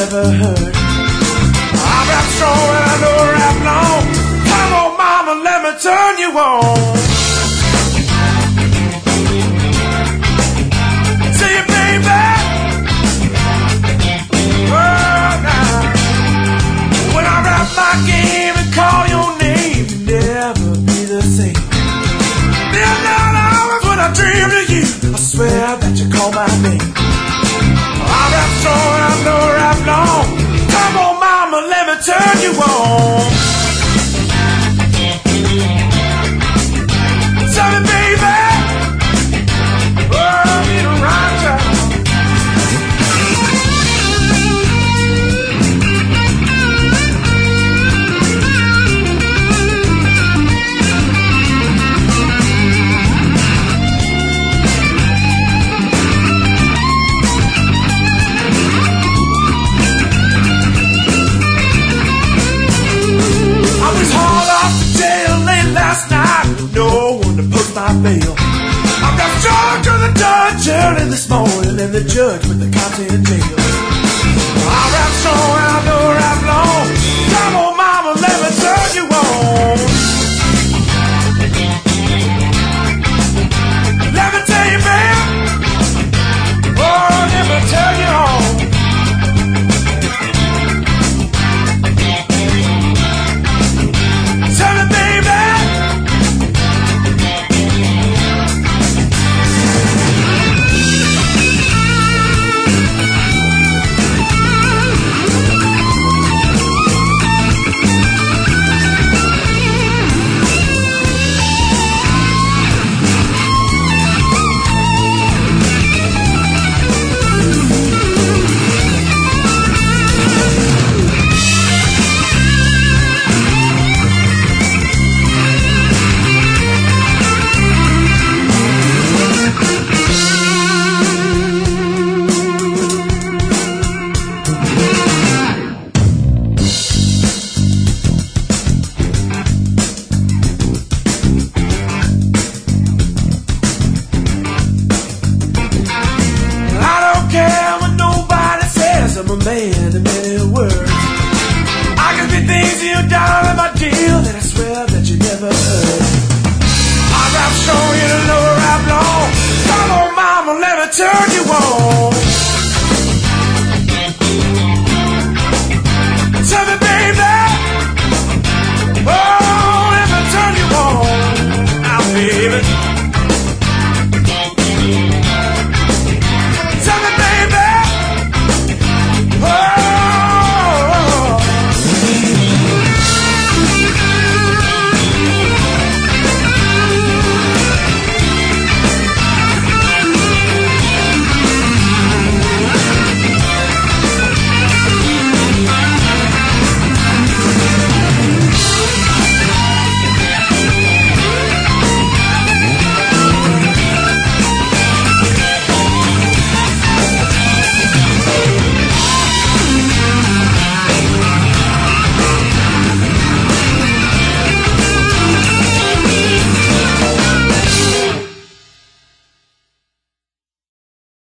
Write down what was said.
never heard. I rap strong and I know rap long. Come on, mama, let me turn you on. See you, baby. Oh, now. When I rap my game and call your name, you never be the same. There are not hours when I dream of you. I swear that you call my name. I rap strong and I know rap long. Come on, mama, let me turn you on. Tell me, baby. Oh, I need a rhyme child. I was hauled off the jail late last night with no one to post my bail. I got charged to the judge early this morning, and the judge put the cops in jail. I rap strong and I know rap long. Come on, mama, let me turn you on. Let me tell you, man. Oh, let me tell you on. Tell me, baby. I'm a man of many words. I can be things you down in my deal that I swear that you never heard. I rap strong, you know rap long. Come on, mama, let me turn you on.